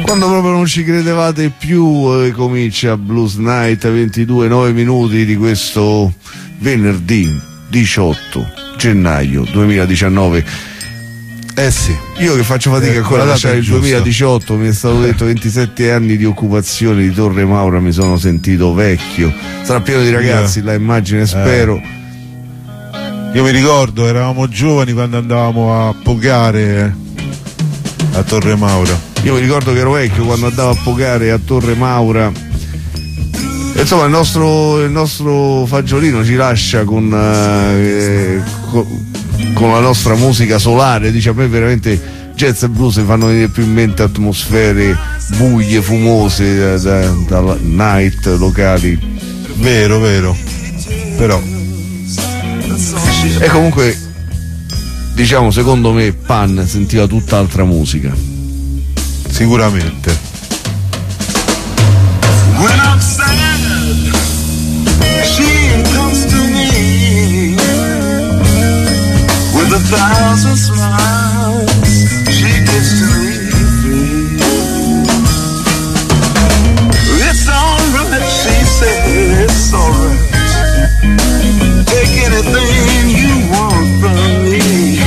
Quando proprio non ci credevate più, comincia Blues Night, 22:09 minuti di questo venerdì 18 gennaio 2019. Sì, io che faccio fatica ancora a lasciare il 2018, mi è stato detto 27 anni di occupazione di Torre Maura, mi sono sentito vecchio. Sarà pieno di ragazzi, la immagine, spero. Io mi ricordo, eravamo giovani quando andavamo a pogare a Torre Maura. Io mi ricordo che ero vecchio quando andavo a pogare a Torre Maura. Insomma, il nostro fagiolino ci lascia con la nostra musica solare. Dice, a me veramente jazz e blues mi fanno venire più in mente atmosfere buie, fumose da night locali. Vero, però. E comunque, diciamo, secondo me Pan sentiva tutt'altra musica. Sicuramente. When I'm sad, she comes to me with 1,000 smiles. She gives to me free. It's alright, she said, it's alright. Take anything you want from me.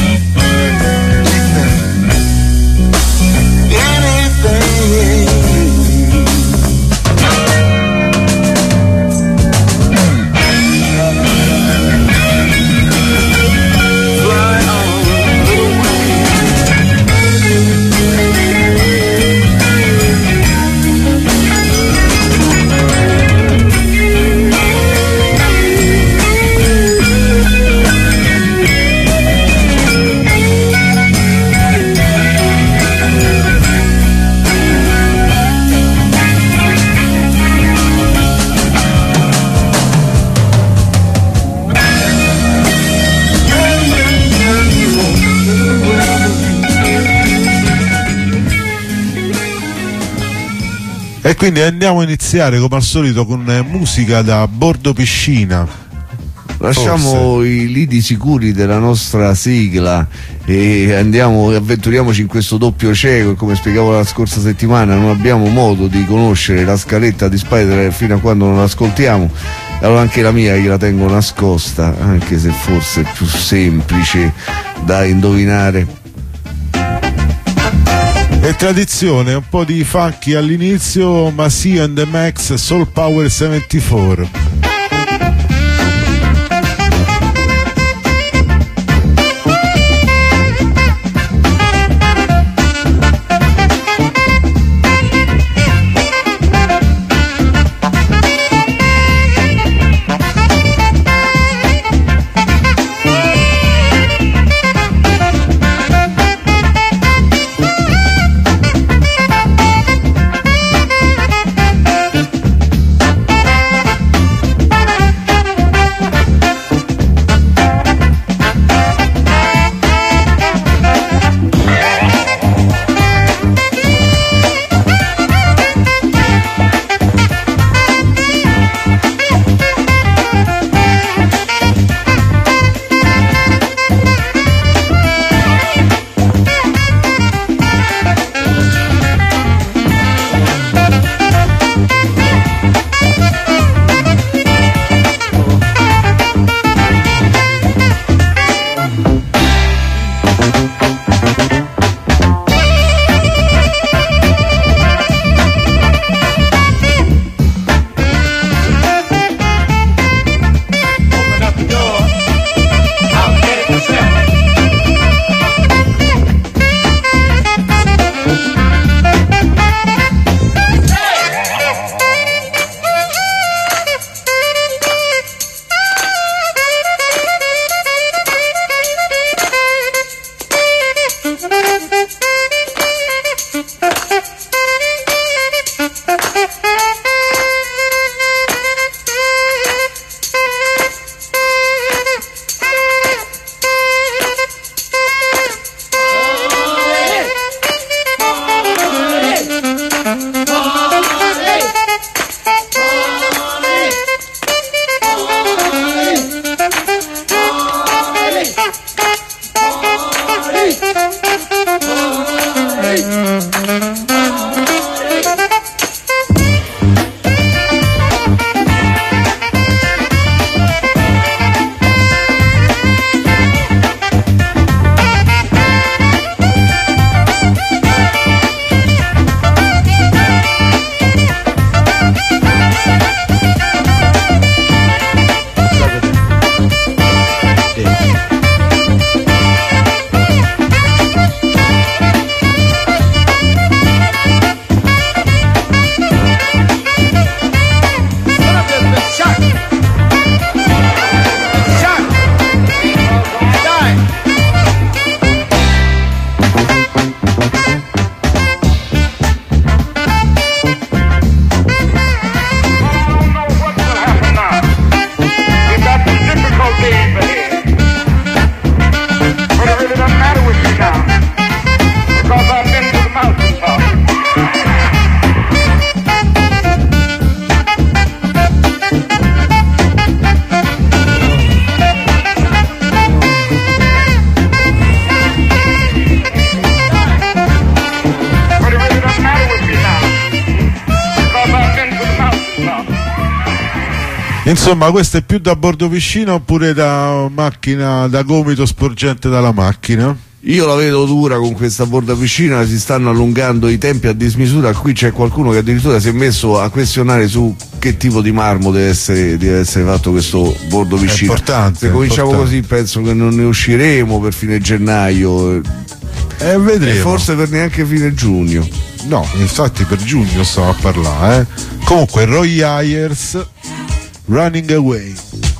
E quindi andiamo a iniziare come al solito con musica da bordo piscina. Lasciamo i lidi sicuri della nostra sigla e avventuriamoci in questo doppio cieco. Come spiegavo la scorsa settimana, non abbiamo modo di conoscere la scaletta di Spider fino a quando non l'ascoltiamo. Allora anche la mia gliela tengo nascosta, anche se forse è più semplice da indovinare. E tradizione, un po' di funky all'inizio, Massive and the Max, Soul Power 74. Insomma, questo è più da bordo piscina oppure da macchina, da gomito sporgente dalla macchina? Io la vedo dura con questa borda piscina, si stanno allungando i tempi a dismisura. Qui c'è qualcuno che addirittura si è messo a questionare su che tipo di marmo deve essere fatto questo bordo piscina. È importante. Se cominciamo così penso che non ne usciremo per fine gennaio Vedremo. e forse per neanche fine giugno. No, infatti per giugno stavo a parlare. Comunque Roy Ayers, Running Away.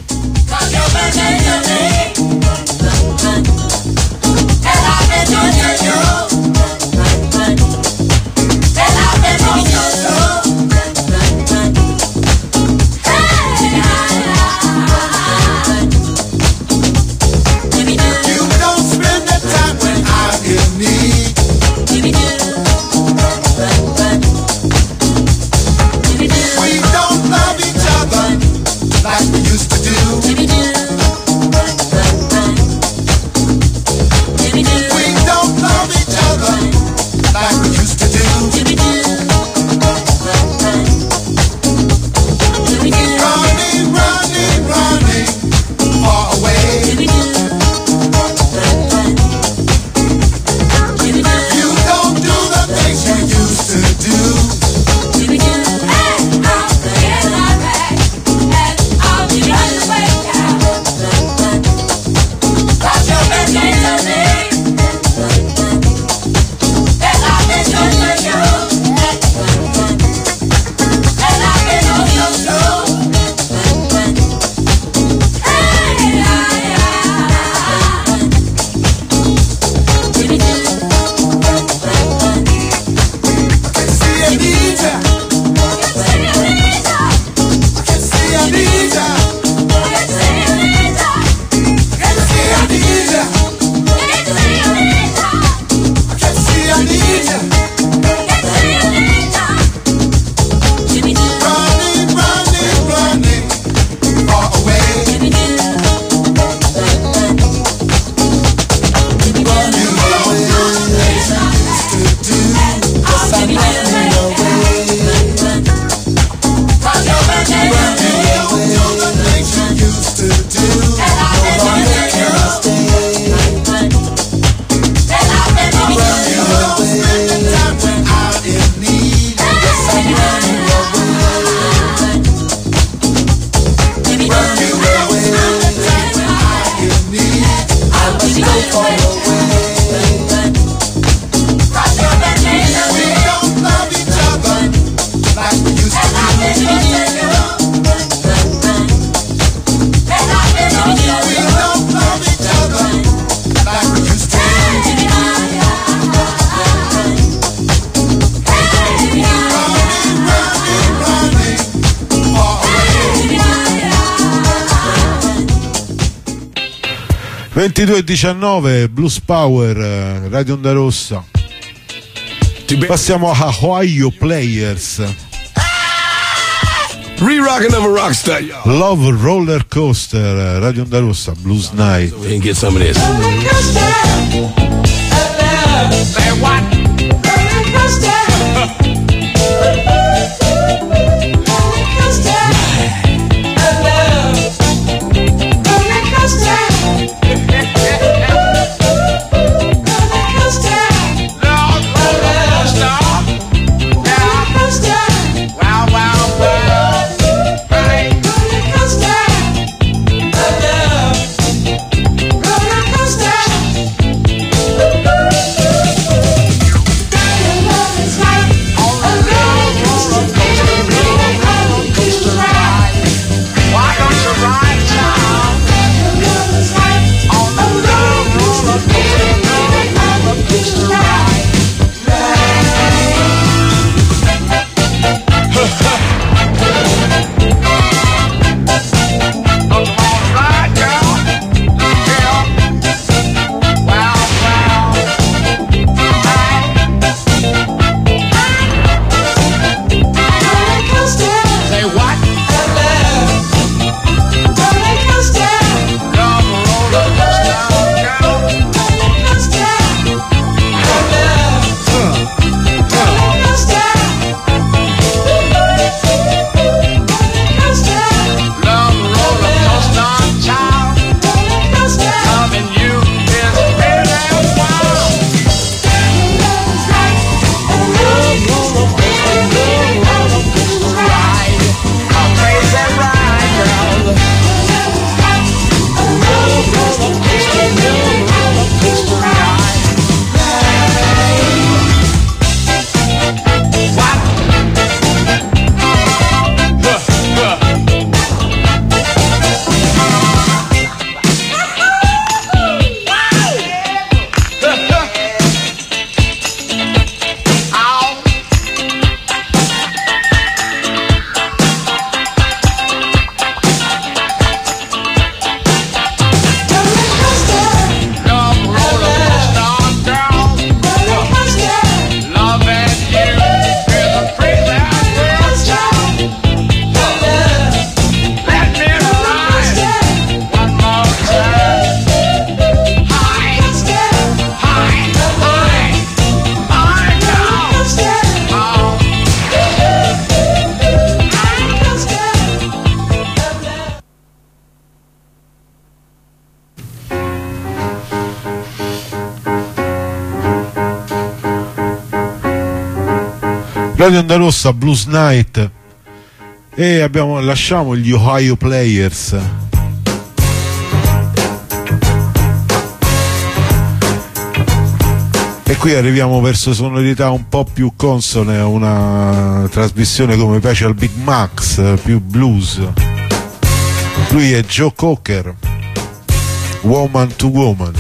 (22:19) Blues Power, Radio Onda Rossa. Passiamo a Ohio Players. Re-rocking of a rockstar, y'all. Love Roller Coaster, Radio Onda Rossa, Blues Night. Go ahead and get some of this. Roller coaster, love. Say what? Roller coaster. Roller coaster, love. Roller coaster. Radio Onda Rossa, Blues Night, e lasciamo gli Ohio Players. E qui arriviamo verso sonorità un po' più consone a una trasmissione come piace al Big Max, più blues. Lui è Joe Cocker, Woman to Woman.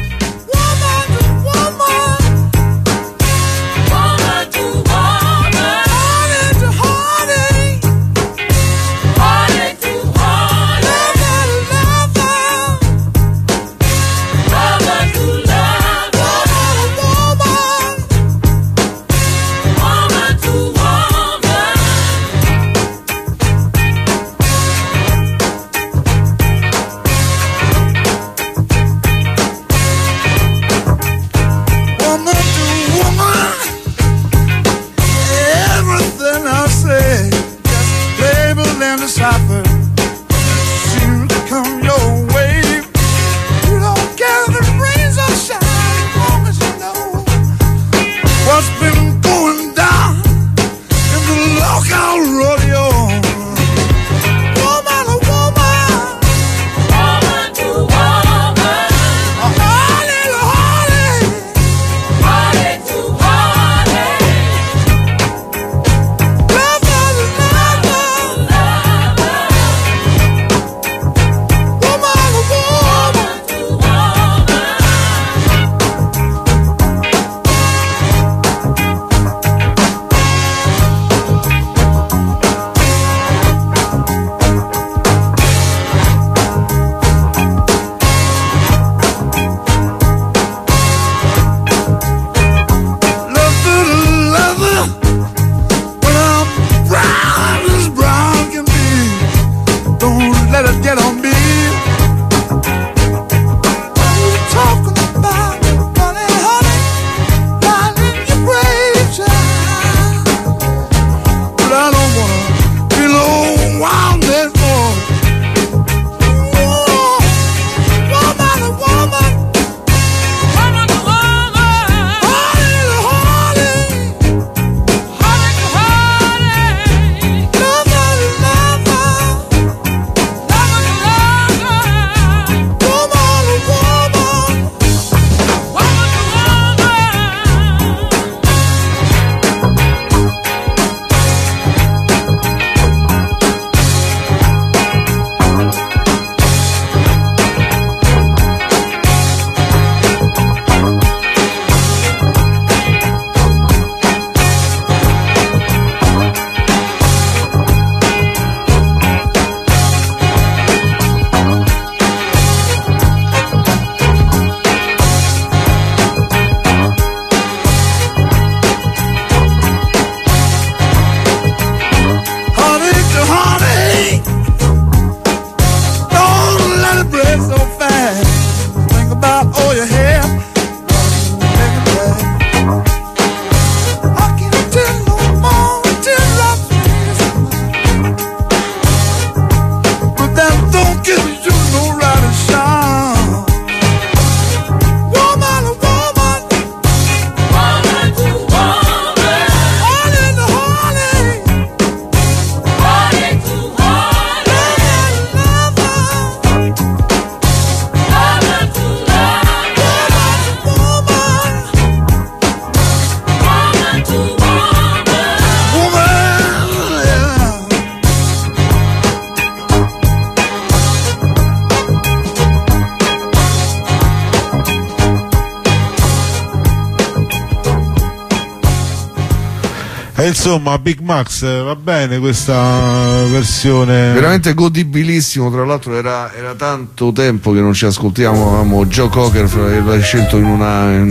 E insomma, Big Max, va bene questa versione, veramente godibilissimo. Tra l'altro era tanto tempo che non ci ascoltiamo. Joe Cocker l'ha scelto in una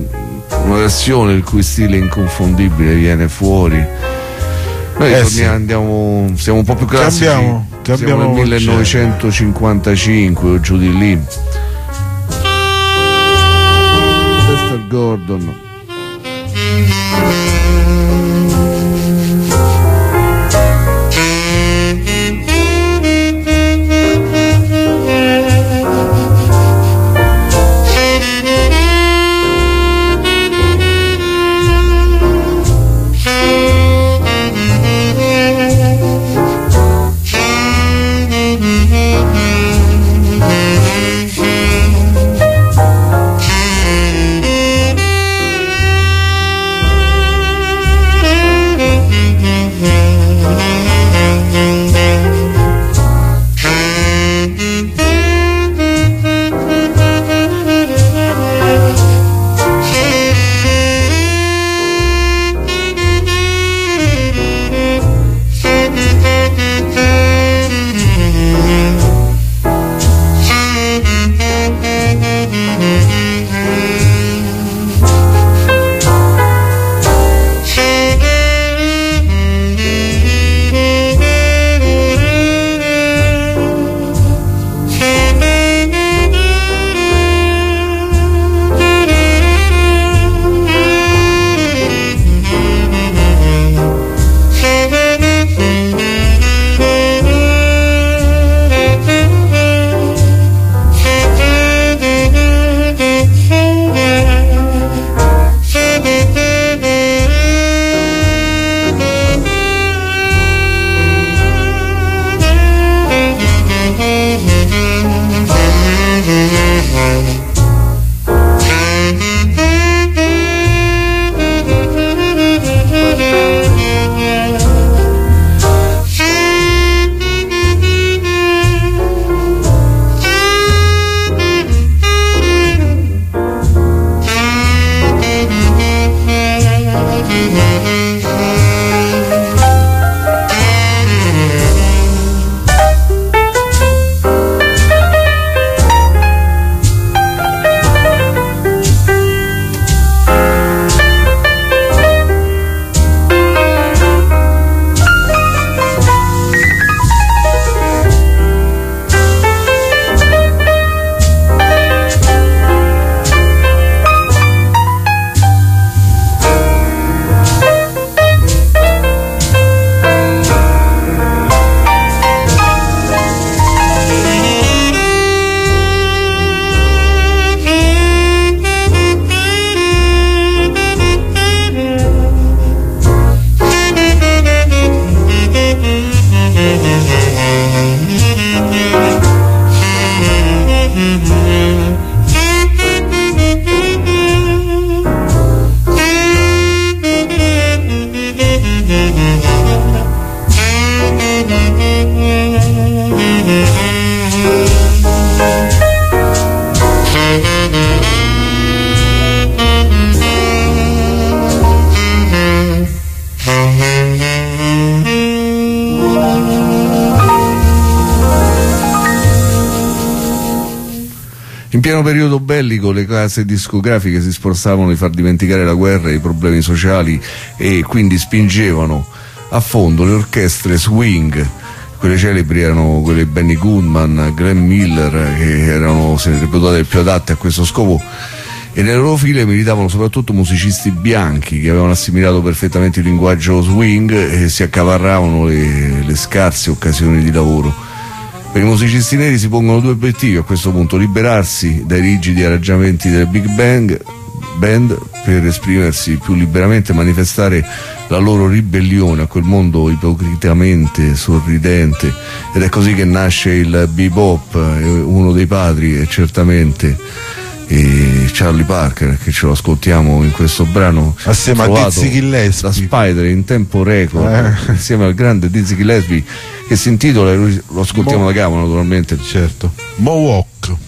versione il cui stile inconfondibile viene fuori. Noi siamo un po' più classici, siamo nel 1955 o giù di lì. Lester Gordon. In pieno periodo bellico le case discografiche si sforzavano di far dimenticare la guerra e i problemi sociali e quindi spingevano a fondo le orchestre swing. Quelle celebri erano quelle di Benny Goodman, Glenn Miller, che erano reputate più adatte a questo scopo, e nelle loro file militavano soprattutto musicisti bianchi che avevano assimilato perfettamente il linguaggio swing e si accaparravano le scarse occasioni di lavoro. Per i musicisti neri si pongono due obiettivi a questo punto: liberarsi dai rigidi arrangiamenti delle big band per esprimersi più liberamente e manifestare la loro ribellione a quel mondo ipocritamente sorridente. Ed è così che nasce il bebop, uno dei padri è certamente Charlie Parker, che ce lo ascoltiamo in questo brano assieme a Dizzy Gillespie da Spider in tempo record, insieme al grande Dizzy Gillespie, che si intitola, lo ascoltiamo da capo naturalmente, certo, Mohawk.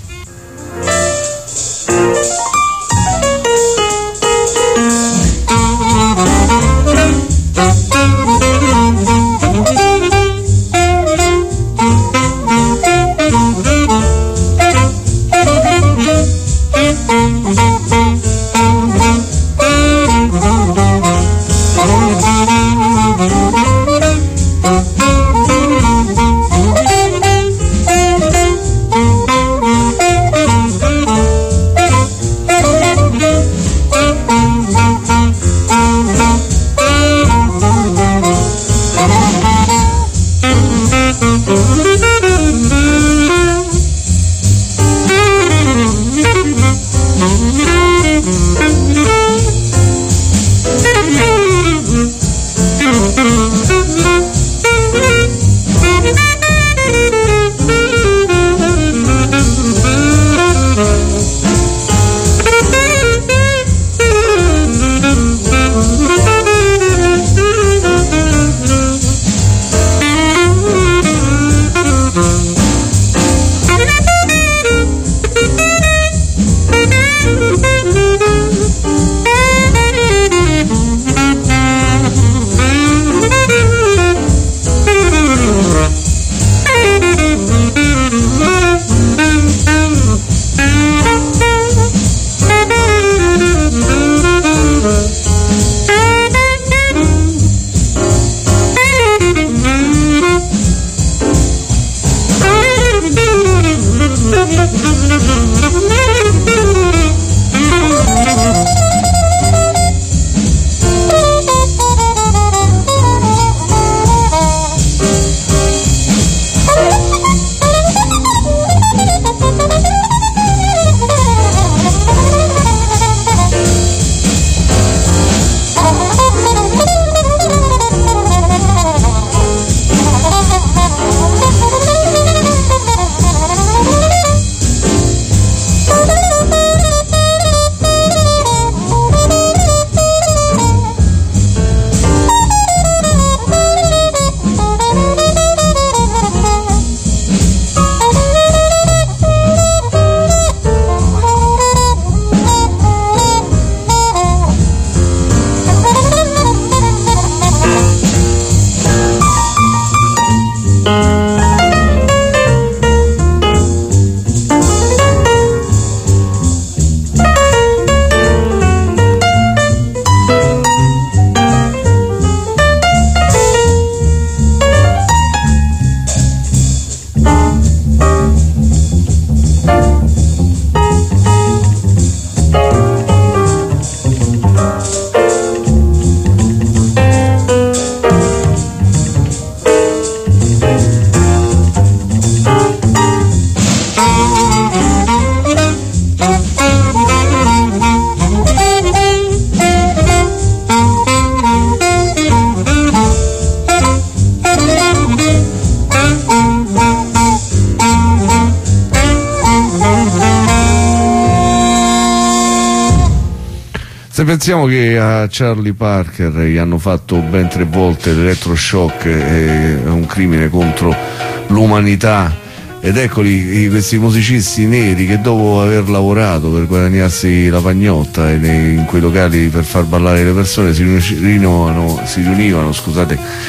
Se pensiamo che a Charlie Parker gli hanno fatto ben 3 volte l'elettroshock, è un crimine contro l'umanità, ed eccoli questi musicisti neri che dopo aver lavorato per guadagnarsi la pagnotta in quei locali per far ballare le persone si riunivano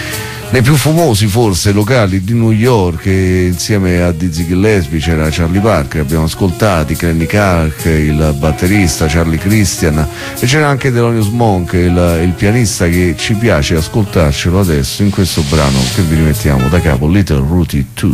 nei più famosi forse locali di New York, insieme a Dizzy Gillespie c'era Charlie Parker, abbiamo ascoltato Kenny Clark, il batterista Charlie Christian, e c'era anche Thelonious Monk, il pianista, che ci piace ascoltarcelo adesso in questo brano che vi rimettiamo da capo, Little Rudy 2.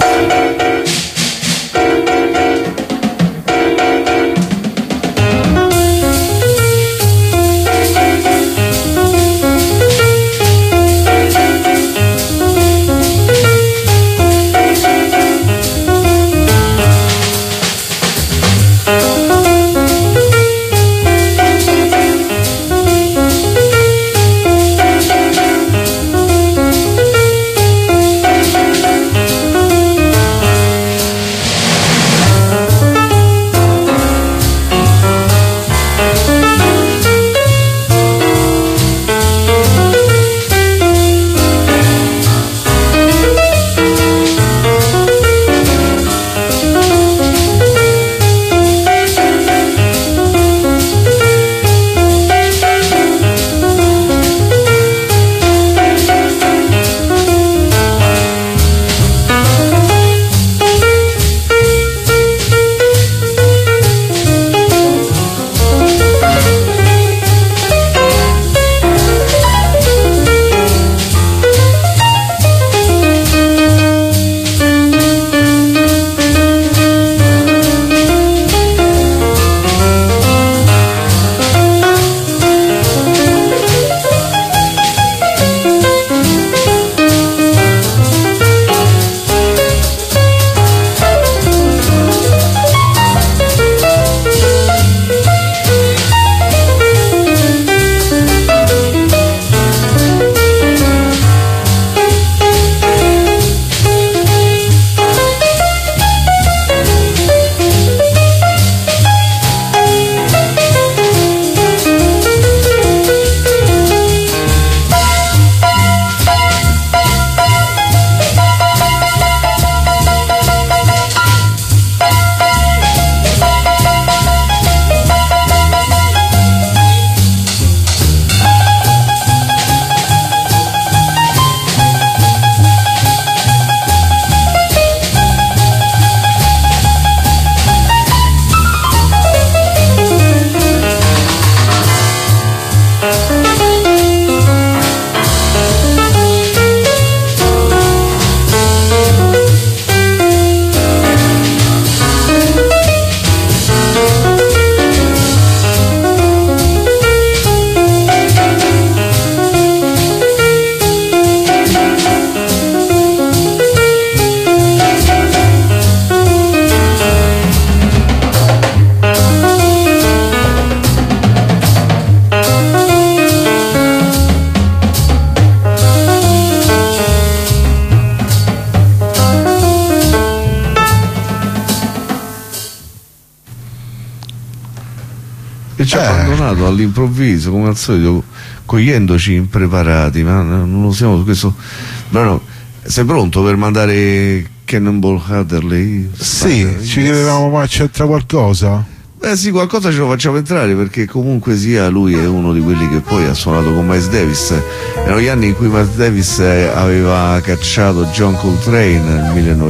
E ci ha abbandonato all'improvviso, come al solito, cogliendoci impreparati, ma non lo siamo su questo brano. Sei pronto per mandare Cannonball Adderley? Sì, ci chiedevamo, ma c'entra qualcosa? Beh sì, qualcosa ce lo facciamo entrare, perché comunque sia lui è uno di quelli che poi ha suonato con Miles Davis. Erano gli anni in cui Miles Davis aveva cacciato John Coltrane nel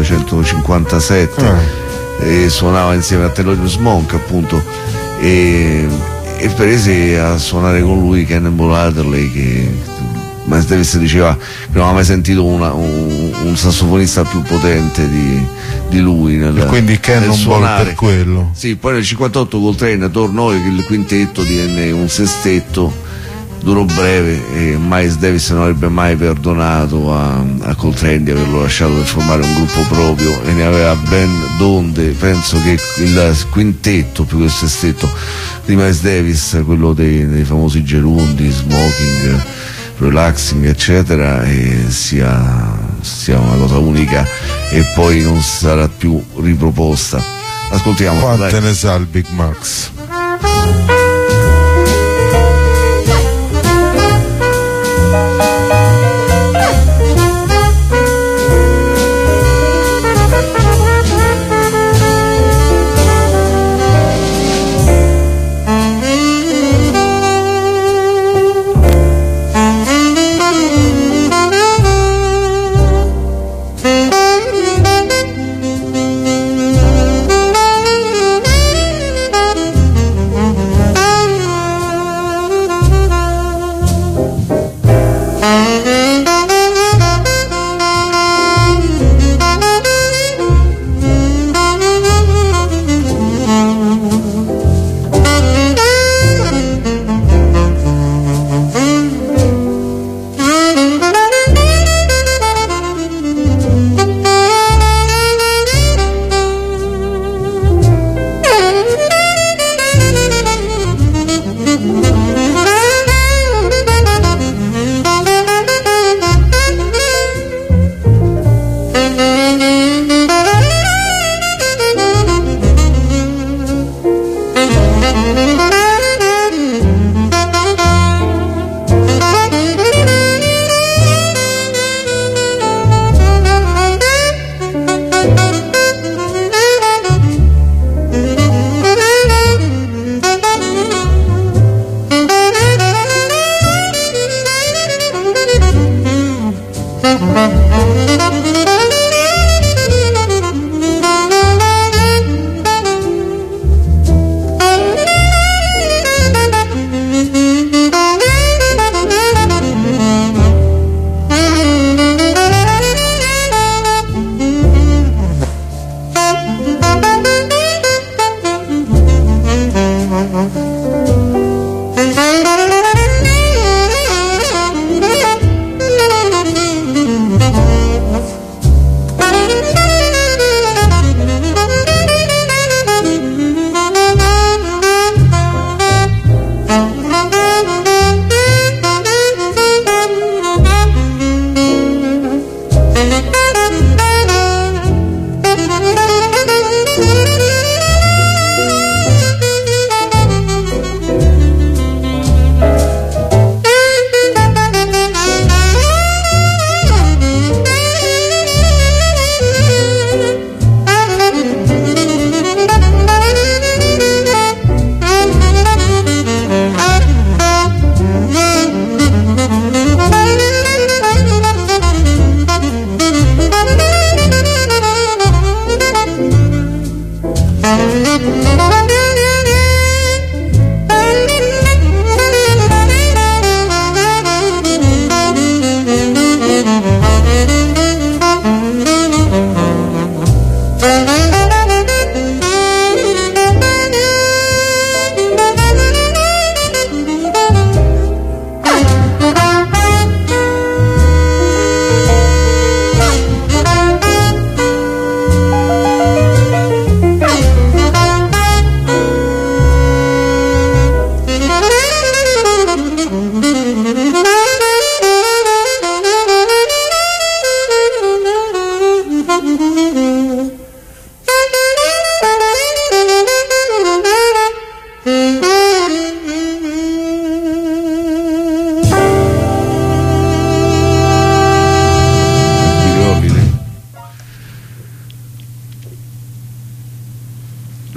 1957 e suonava insieme a Thelonious Monk, appunto, e prese a suonare con lui Cannonball Adderley, che Miles Davis diceva che non aveva mai sentito un sassofonista più potente di lui nel, e quindi Cannonball per quello. Sì, poi nel 58 Coltrane tornò e il quintetto divenne un sestetto, durò breve, e Miles Davis non avrebbe mai perdonato a Coltrane di averlo lasciato per formare un gruppo proprio, e ne aveva ben donde. Penso che il quintetto più che il sestetto di Miles Davis, quello dei famosi gerundi, Smoking, Relaxing, eccetera, sia una cosa unica e poi non sarà più riproposta. Ascoltiamo. Quante ne sa il Big Max?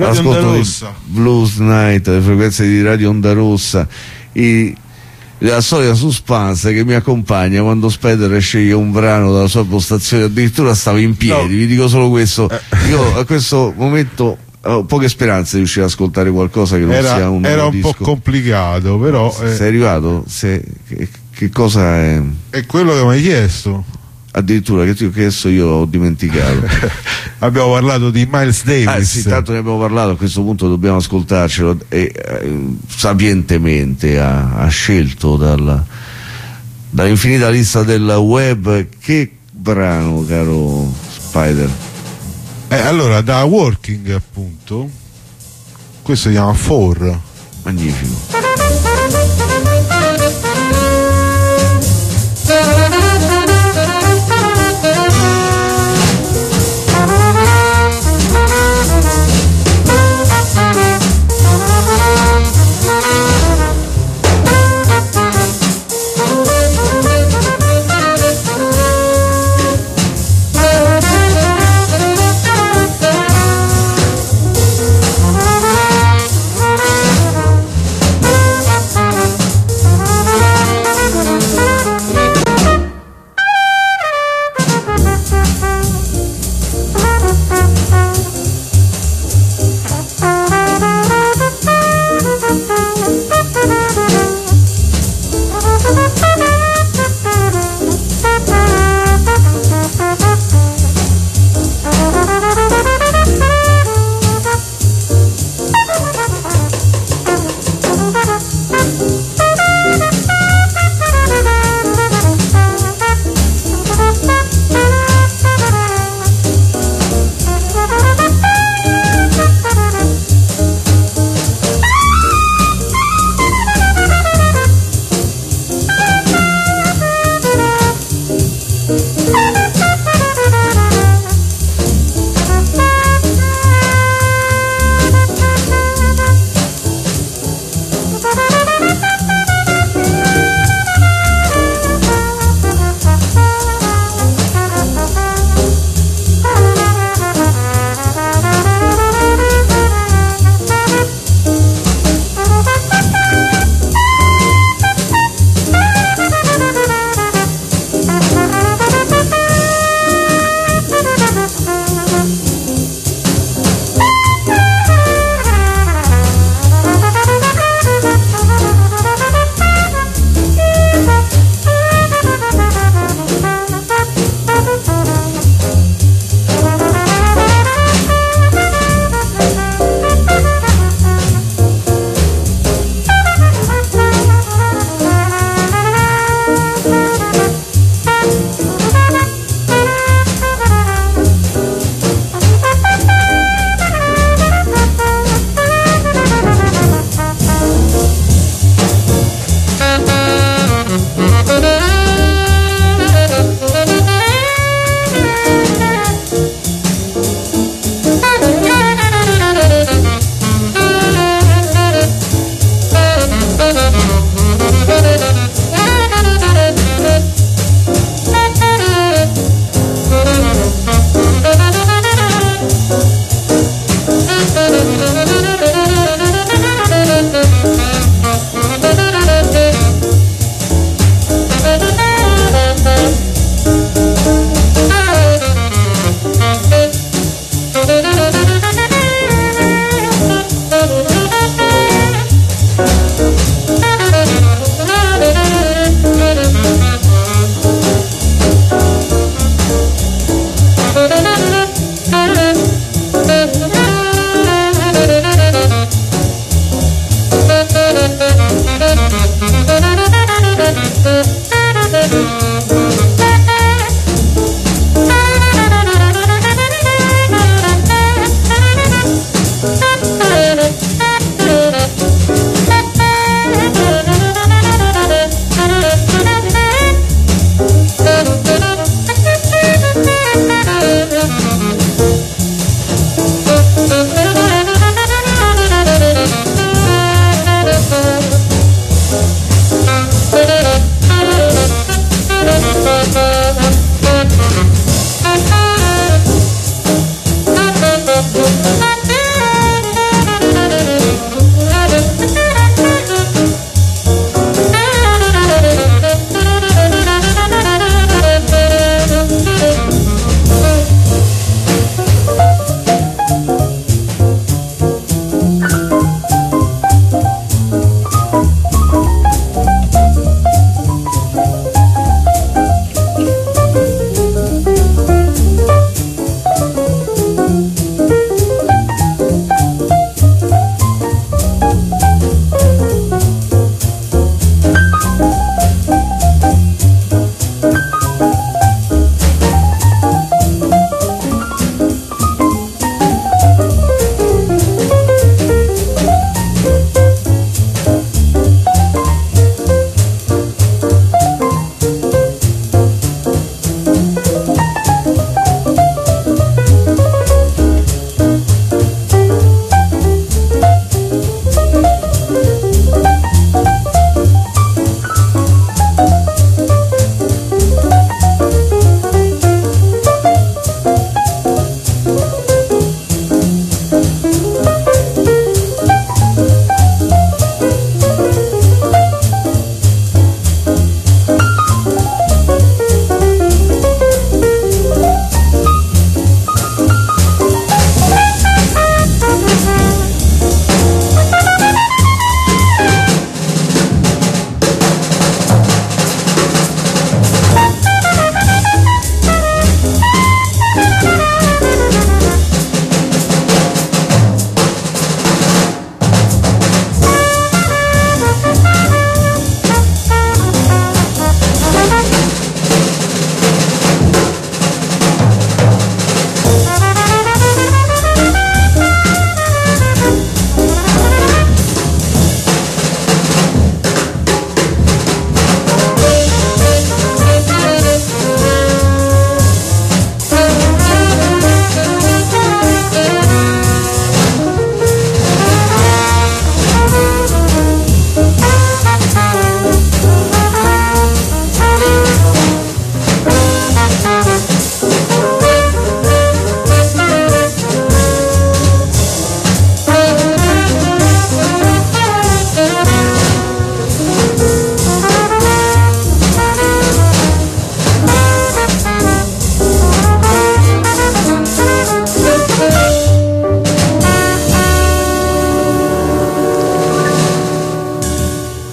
Radio Onda l'ascolto di Rossa. Blues Night, le frequenze di Radio Onda Rossa, la solita suspense che mi accompagna quando Spider sceglie un brano dalla sua postazione, addirittura stavo in piedi, No. vi dico solo questo, io a questo momento ho poche speranze di riuscire ad ascoltare qualcosa che non sia un Era un disco. po' complicato, però Sei arrivato? Che cosa è? è quello che mi hai chiesto. Addirittura che ti ho chiesto io ho dimenticato. Abbiamo parlato di Miles Davis. Sì, tanto ne abbiamo parlato, a questo punto dobbiamo ascoltarcelo e sapientemente ha scelto dall'infinita lista del web. Che brano, caro Spider? Allora, da Working appunto, questo si chiama Four. Magnifico.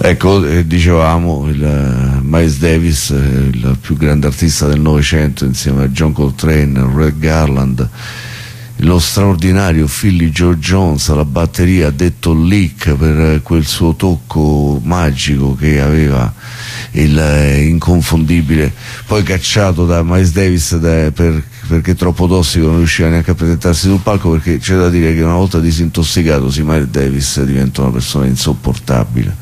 Ecco, dicevamo, Miles Davis, il più grande artista del Novecento, insieme a John Coltrane, Red Garland, lo straordinario Philly Joe Jones alla batteria, detto Lick per quel suo tocco magico che aveva, il inconfondibile, poi cacciato da Miles Davis perché troppo tossico, non riusciva neanche a presentarsi sul palco, perché c'è da dire che una volta disintossicatosi Miles Davis diventa una persona insopportabile.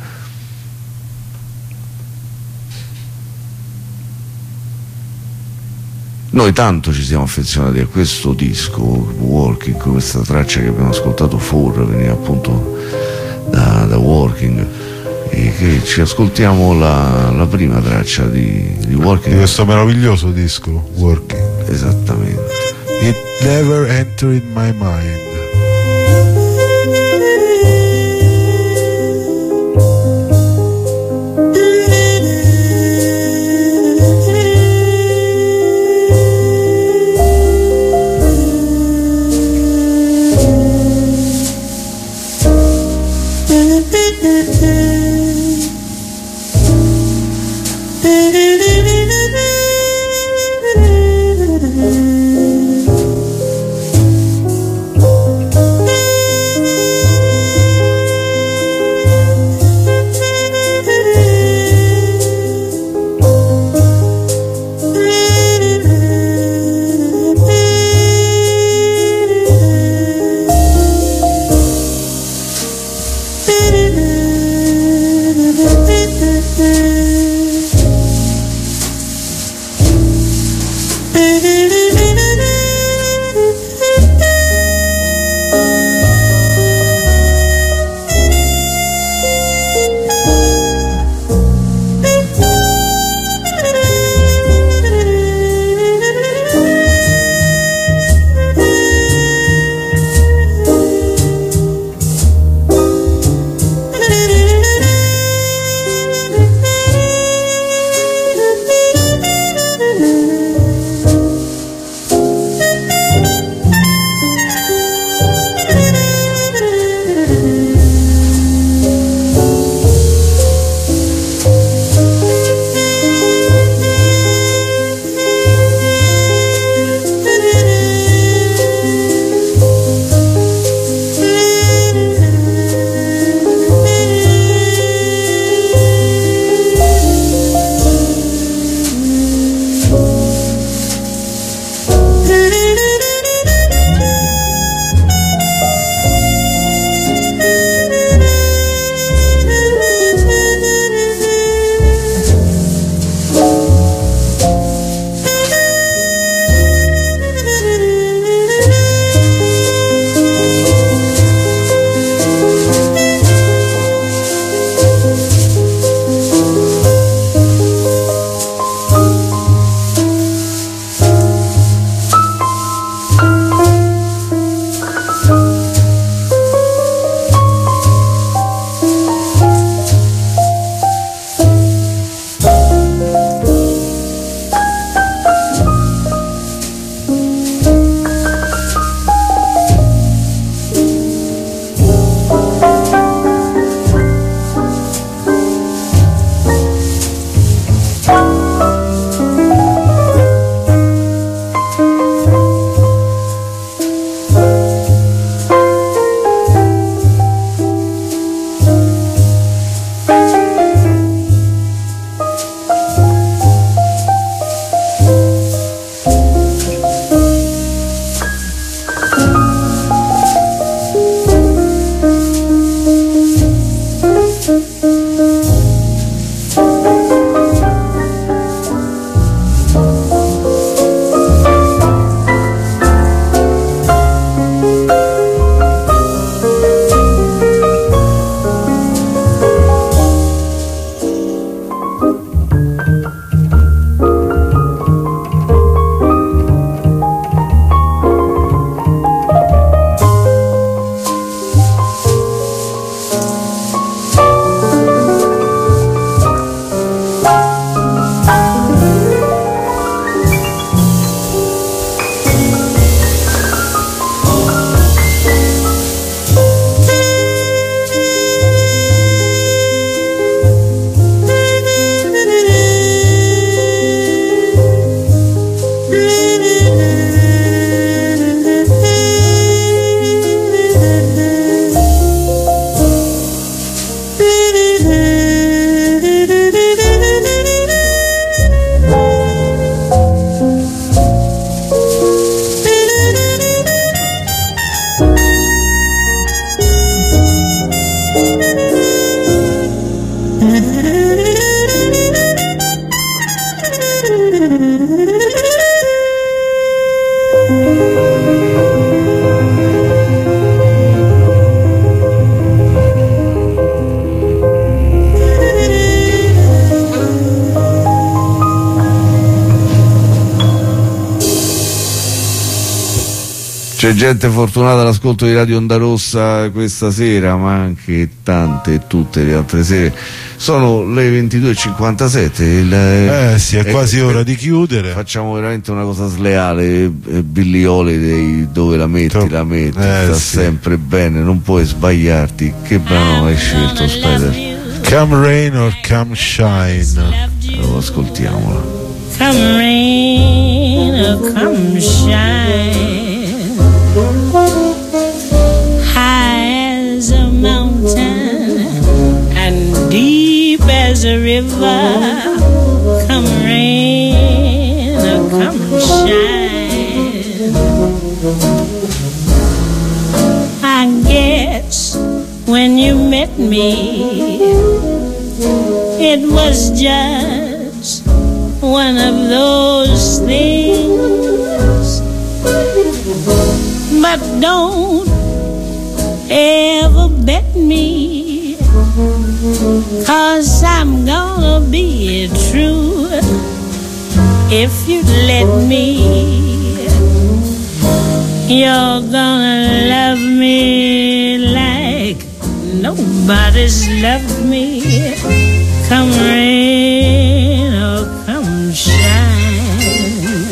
Noi tanto ci siamo affezionati a questo disco, Walking, questa traccia che abbiamo ascoltato fuori, veniva appunto da Walking, e che ci ascoltiamo la prima traccia di Walking. Di questo meraviglioso disco, Working. Esattamente. It never entered my mind. C'è gente fortunata all'ascolto di Radio Onda Rossa questa sera, ma anche tante e tutte le altre sere. Sono le 22:57. Sì, è quasi ora di chiudere. Facciamo veramente una cosa sleale. Billy Holiday, dove la metti, sta sì. sempre bene, non puoi sbagliarti. Che brano hai scelto, Spider? Come Rain or Come Shine. Allora, ascoltiamola. Come rain or come shine, high as a mountain and deep as a river. Come rain or come shine, I guess when you met me, it was just one of those things. But don't ever bet me, 'cause I'm gonna be true if you let me. You're gonna love me like nobody's loved me. Come rain or come shine,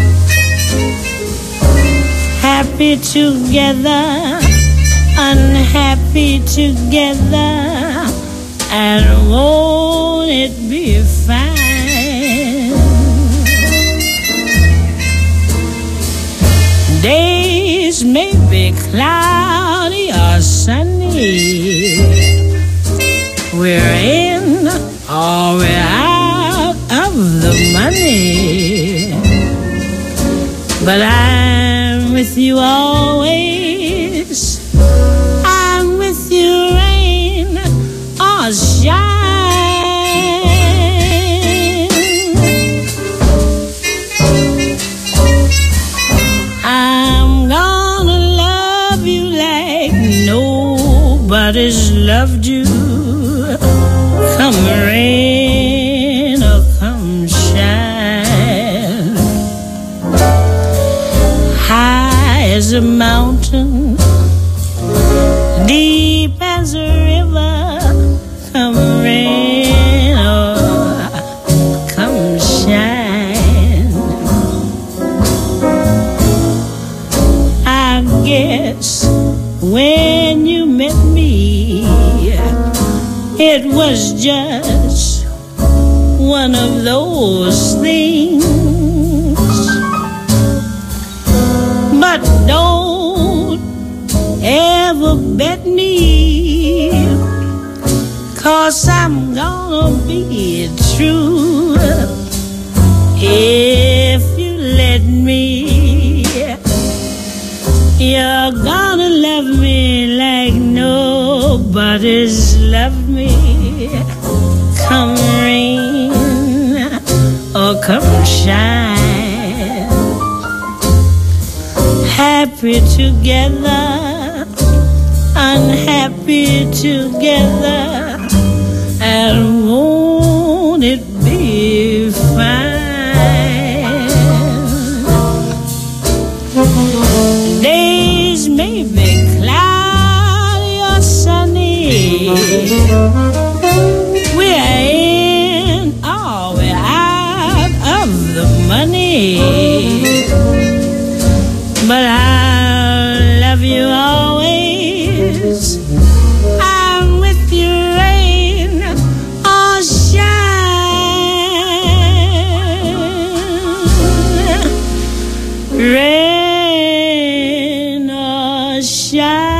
happy together, unhappy together, and won't it be fine? Days may be cloudy or sunny, we're in or we're out of the money, but I'm with you always. I'm with you, rain or shine. I'm gonna love you like nobody's loved you. Come rain or come shine, high as a mountain, deep as a river. Come rain or come shine, I guess when you met me, it was just one of those things. But don't ever bet me, 'cause I'm gonna be true if you let me. You're gonna love me like nobody's loved me. Come rain or come shine, happy together, unhappy together, and won't it be fine? Days may be cloudy or sunny, we're in or we're out of the money, but I'll love you always. I'm with you, rain or shine, rain or shine.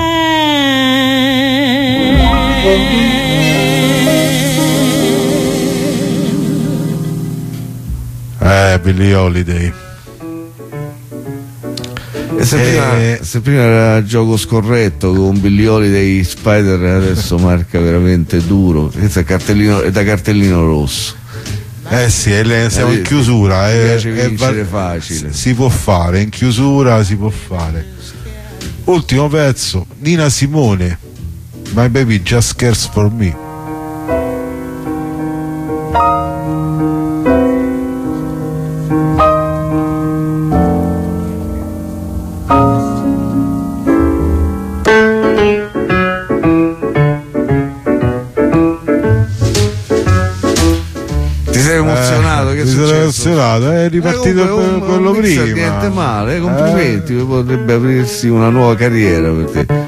Billie Holiday. E se prima era gioco scorretto con Billie Holiday, Spider adesso marca veramente duro. Questo è da cartellino rosso. Sì, siamo in chiusura. Mi piace vincere facile. Si può fare, in chiusura si può fare. Ultimo pezzo, Nina Simone, My Baby Just Cares For Me. che è Mi sono successo? cancelato, è ripartito Comunque, quello un mixer prima. niente male, complimenti, potrebbe aprirsi una nuova carriera per te.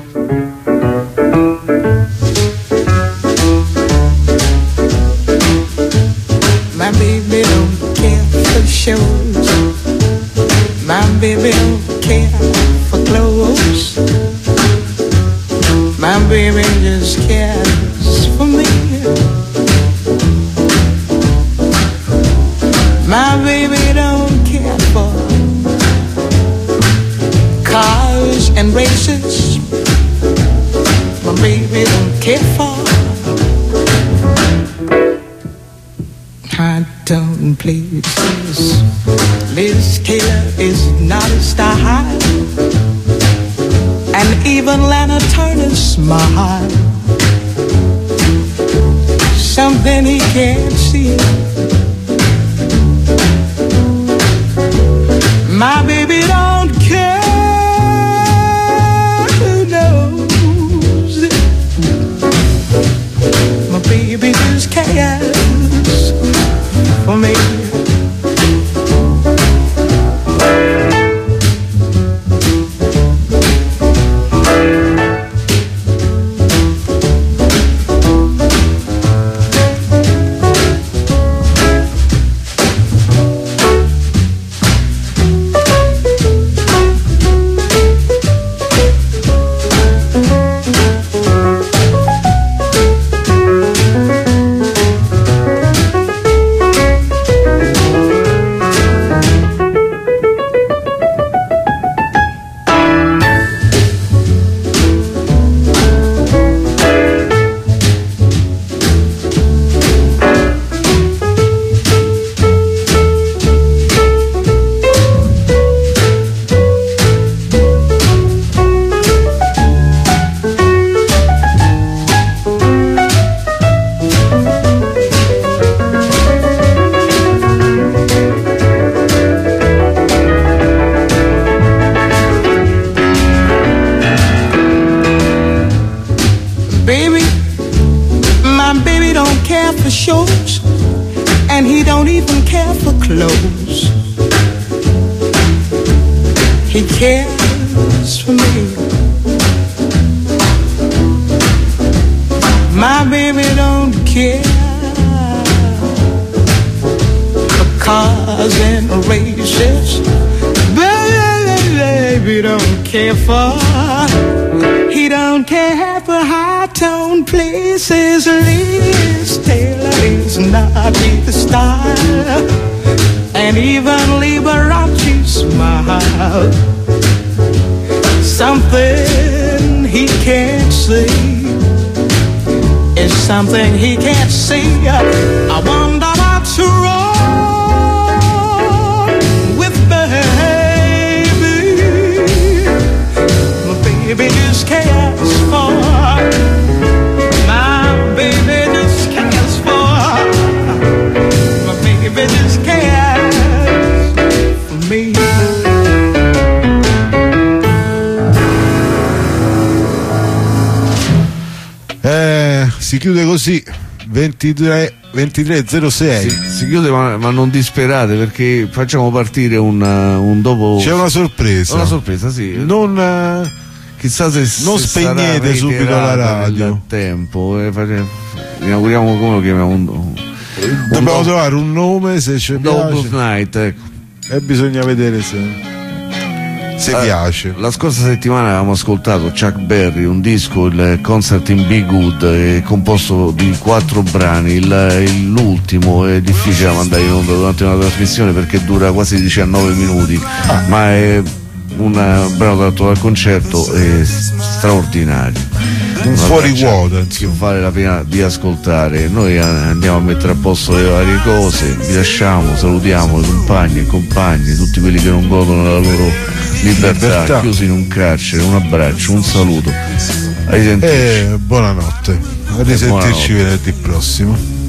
My baby don't care for shows. My baby don't care for clothes. My baby just cares for me. My baby don't care for cars and races. My baby don't care for high tone places. Liz Taylor is not a style, and even Lana Turner's smile, something he can't see. My baby don't care who knows. My baby just cares for me. Shows, and he don't even care for clothes. He cares for me. My baby don't care for cars and races. Baby don't care for. He don't care for high-tone places. Liz Taylor is not his style, and even Liberace smile. Something he can't see is something he can't see. I wonder what's wrong with baby. My baby just cares for. My baby just cares for. My baby just cares for me. Si chiude così 23:06. Si chiude, ma non disperate, perché facciamo partire un dopo. C'è una sorpresa. Una sorpresa, sì. Non Chissà se non se spegnete sarà subito la radio. nel tempo. Inauguriamo, come lo chiamiamo? Dobbiamo trovare un nome, se ci Double piace. Night, ecco. E bisogna vedere se piace. La scorsa settimana avevamo ascoltato Chuck Berry, un disco, il Concert in Be Good, composto di 4 brani. L'ultimo è difficile da mandare in onda durante una trasmissione perché dura quasi 19 minuti, ma è un brano tratto dal concerto straordinario. Un fuori quota, che vale la pena di ascoltare. Noi andiamo a mettere a posto le varie cose, vi lasciamo, salutiamo le compagne e compagni, tutti quelli che non godono della loro libertà, chiusi in un carcere. Un abbraccio, un saluto, a risentirci. Buonanotte, a risentirci venerdì prossimo.